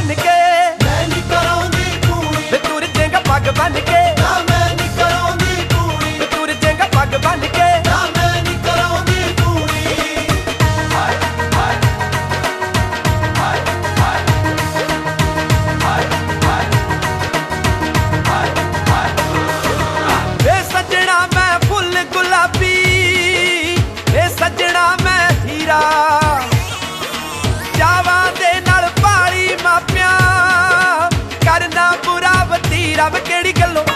बन के मैं नहीं कराऊंगी कूड़ी वे तुर जेगा पग बन के ना मैं नहीं कराऊंगी कूड़ी वे तुर जेगा पग बन के ना मैं नहीं कराऊंगी कूड़ी वे सजना मैं फुल गुलाबी वे सजना मैं हीरा जावा दे नाल पाली मापिया करना बुरा वतीरा वे केड़ी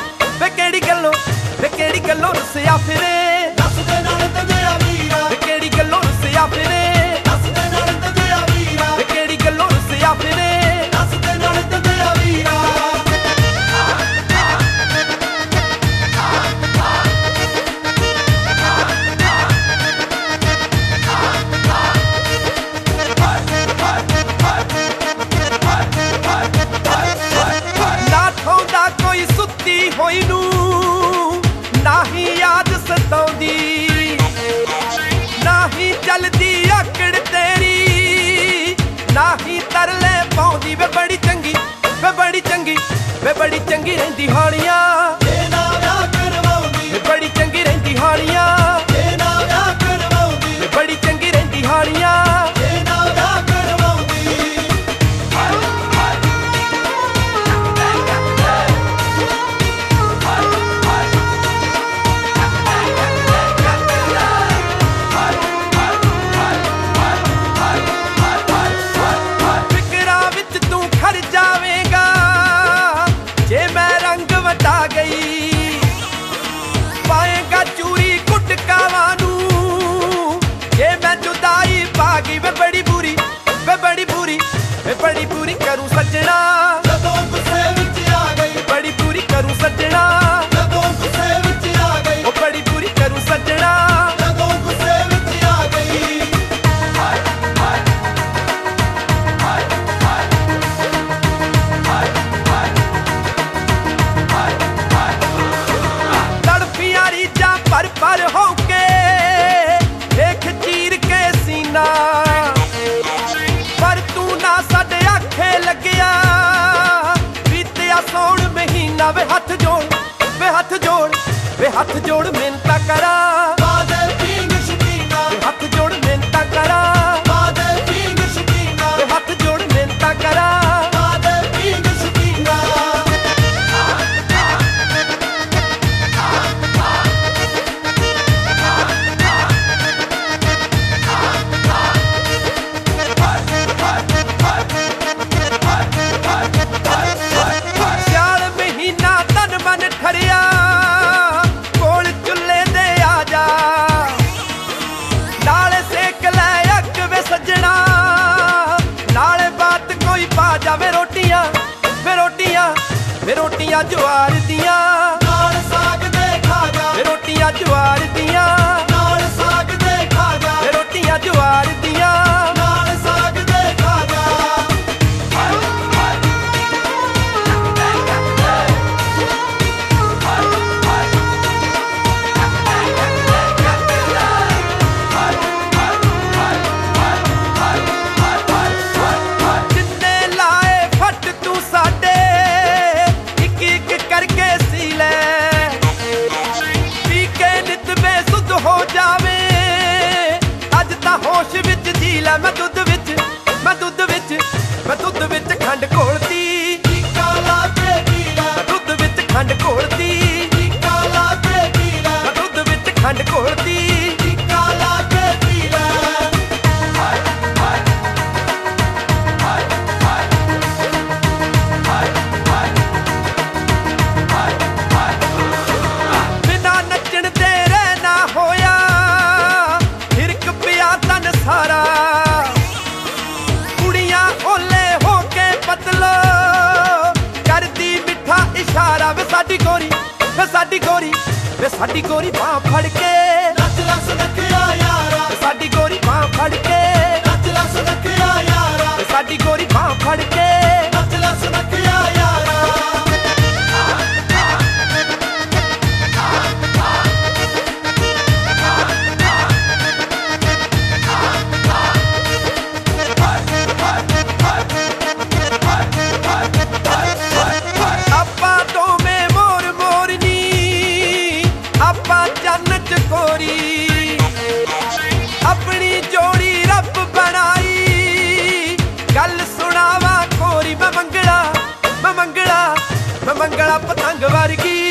गल्लों रुसिया फिरे दस दे नाल ते मेरा वीरा वे केड़ी गल्लों रुसिया फिरे दस दे नाल ते मेरा वीरा वे केड़ी गल्लों रुसिया फिरे दस दे नाल ते मेरा वीरा ना ठोंदा कोई सुत्ती होई नू ना ही याद सताउंदी ना ही चलदी आकड़ तेरी ना ही तरले पाउंदी वे बड़ी चंगी वे बड़ी चंगी वे बड़ी चंगी रहिंदी हालियां ए ना विआह करवाऊंगी वे बड़ी चंगी रहिंदी हालियां ए ना विआह करवाऊंगी वे बड़ी चंगी रहिंदी हालियां ए ना विआह करवाऊंगी ਫਿਕਰਾਂ ਵਿੱਚ ਤੂੰ ਖੜ ਜਾਵੇਂਗਾ ਜੇ ਮੈਂ ਰੰਗ ਵਟਾ ਗਈ ਪਾਏਗਾ ਚੂਰੀ ਕੁਟਕਾਵਾਂ ਨੂੰ ਜੇ ਮੈਂ ਜੁਦਾਈ ਪਾ ਗਈ ਵੇ ਬੜੀ ਬੁਰੀ ਵੇ ਬੜੀ ਬੁਰੀ ਵੇ ਬੜੀ ਬੁਰੀ ਕਰੂੰ ਸੱਜਣਾ ਜਦੋਂ ਗੁੱਸੇ ਵਿੱਚ ਆ ਗਈ ਬੜੀ ਬੁਰੀ ਕਰੂੰ ਸੱਜਣਾ ਜਦੋਂ ਗੁੱਸੇ ਵਿੱਚ ਆ ਗਈ ਉਹ ਬੜੀ ਬੁਰੀ ਕਰੂੰ ਸੱਜਣਾ ਜਦੋਂ ਗੁੱਸੇ ਵਿੱਚ ਆ ਗਈ ਤੜਫੀਆਂ ਰੀਝਾਂ ਪਰ ਹੋ ਕੇ ਦੇਖ ਚੀਰ ਕੇ ਸੀਨਾ ਪਰ ਤੂੰ ਨਾ ਸਾਡੇ ਆਖੇ ਲੱਗਿਆ ਬੀਤਿਆ ਸੌਣ ਮਹੀਨਾ ਵੇ ਹੱਥ ਜੋੜ ਵੇ ਹੱਥ ਜੋੜ ਵੇ ਹੱਥ ਜੋੜ ਮਿੰਨਤਾਂ ਕਰਾਂ ਬਾਦੇ ਪੀਂਗ ਸ਼ਕੀਨਾ ਵੇ ਹੱਥ ਜੋੜ ਮਿੰਨਤਾਂ ਕਰਾਂ ਬਾਦੇ ਪੀਂਗ ਸ਼ਕੀਨਾ ਵੇ ਹੱਥ ਜੋੜ ਮਿੰਨਤਾਂ ਕਰਾਂ ਬਾਦੇ ਪੀਂਗ ਸ਼ਕੀਨਾ ਸਿਆਲ ਮਹੀਨਾ ਤਨ ਮਨ ਠਰਿਆ ਕੋਲ ਚੁੱਲ੍ਹੇ ਦੇ ਆ ਜਾ ਨਾਲੇ ਸੇਕ ਲੈ ਅੱਗ ਵੇ ਸੱਜਣਾ ਨਾਲੇ ਬਾਤ ਕੋਈ ਪਾ ਜਾਵੇ ਰੋਟੀਆਂ ਵੇ ਰੋਟੀਆਂ ਵੇ ਰੋਟੀਆਂ ਜਵਾਰ ਦੀਆਂ ਨਾਲ ਸਾਗ ਦੇ ਖਾ ਜਾ ਵੇ ਰੋਟੀਆਂ ਜਵਾਰ ਦੀਆਂ ਨਾਲ ਸਾਗ ਦੇ ਖਾ ਜਾ ਵੇ ਰੋਟੀਆਂ ਜਵਾਰ ਦੀਆਂ ਨਾਲ ਸਾਗ ਦੇ ਖਾ ਜਾ ਜਿੰਨੇ ਲਾਏ ਫੱਟ ਤੂੰ ਸਾਡੇ ਇੱਕ ਇੱਕ ਕਰਕੇ ਸੀ ਲੈ ਪੀ ਕੇ ਨਿਤ ਬੇਸੁੱਧ ਹੋ ਜਾਵੇ ਅੱਜ ਤਾਂ ਹੋਸ਼ ਵਿੱਚ ਜੀ ਲੈ ਮੈਂ ਦੁੱਧ ਵਿੱਚ ਮੈਂ ਦੁੱਧ ਵਿੱਚ ਮੈਂ ਦੁੱਧ ਵਿੱਚ ਖੰਡ ਘੋਲਦੀ ਟੀਕਾ ਲਾ ਕੇ ਪੀ ਲੈ ਮੈਂ ਦੁੱਧ ਵਿੱਚ ਖੰਡ ਘੋਲਦੀ ਟੀਕਾ ਲਾ ਕੇ ਪੀ ਲੈ ਮੈਂ ਦੁੱਧ ਵਿੱਚ ਖੰਡ ਘੋਲਦੀ ਟੀਕਾ ਲਾ ਕੇ ਪੀ ਲੈ ਬਿਨਾਂ ਨੱਚਣ ਤੇ ਰਹਿਣਾ ਹੋਇਆ ਹਿਰਕ ਪਿਆ ਤਨ ਸਾਰਾ ਕੁੜੀਆਂ ਓਲੇ ਹੋ ਕੇ ਪਤਲੋ ਕਰਦੀ ਮਿੱਠਾ ਇਸ਼ਾਰਾ ਵੇ ਸਾਡੀ ਗੋਰੀ ਵੇ ਸਾਡੀ ਗੋਰੀ ਵੇ ਸਾਡੀ ਗੋਰੀ ਬਾਂਹ ਫੜ ਕੇ ਨੱਚ ਰਸ ਨੱਕਿਆ ਯਾਰਾ ਵੇ ਸਾਡੀ ਗੋਰੀ ਬਾਂਹ ਫੜ ਕੇ ਨੱਚ ਰਸ ਨੱਕਿਆ ਯਾਰਾ ਵੇ ਸਾਡੀ ਗੋਰੀ ਬਾਂਹ ਫੜ ਕੇ ਨੱਚ ਰਸ ਨੱਕਿਆ ਯਾਰਾ ਰੰਗ ਵਰਗੀ